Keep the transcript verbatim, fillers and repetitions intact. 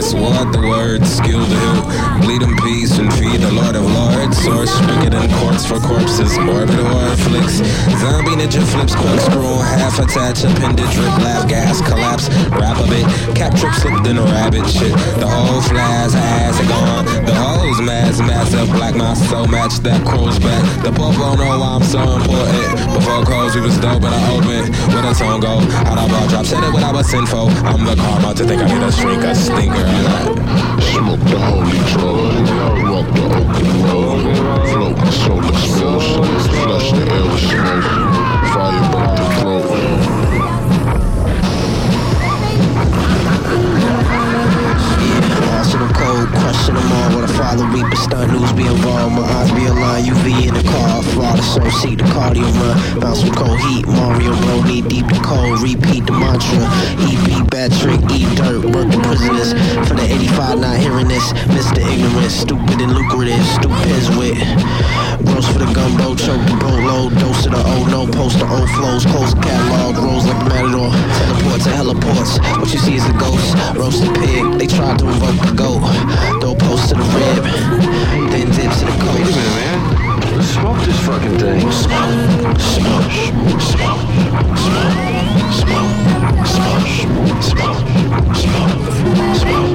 flicks, what the words, skill to hill, bleed in peace and feed the Lord of Lords, source spigot in courts for corpses, orbit or flicks, zombie ninja flips, quick screw, half attach, appendage, drip, laugh, gas, collapse, rap a bit, cap trip, slipped in a rabbit shit, the whole flash, ass it gone, the hoes mass, massive, black, my soul match, that crow's back, the popo know why I'm so important, before crows we was dope, but I open, where the tone go, how'd I ball drop, said it without a sinful, I'm the karma to think I need a shrink, a stinker, and I smoke the holy drug, walk the open road, float the solar smoke, flush the air with smoke, fire burn the throat. Arsenal code, crushing them all with a father reaper, stun news be involved, my eyes be aligned, U V in the car, father so seat, the cardio run, bounce with cold heat, Mario bro, knee deep the cold, repeat the mantra, E P, bad trick, eat dirt, work the prisoners, for the eighty-five not hearing this, Mister Ignorant, stupid and lucrative, stupid's wit, roast for the gumbo, choke the boatload, dose of the old no, post the old flows, close the catalog, rolls like the matador, teleport to heliports, what you see is a ghost, roasted pig, they tried to invoke the goat, don't post to the rib, then dip to the coast. Wait a minute, man. Let's smoke this fucking thing. Smoke, smoke, smoke, smoke, smoke, smoke, smoke, smoke, smoke, smoke.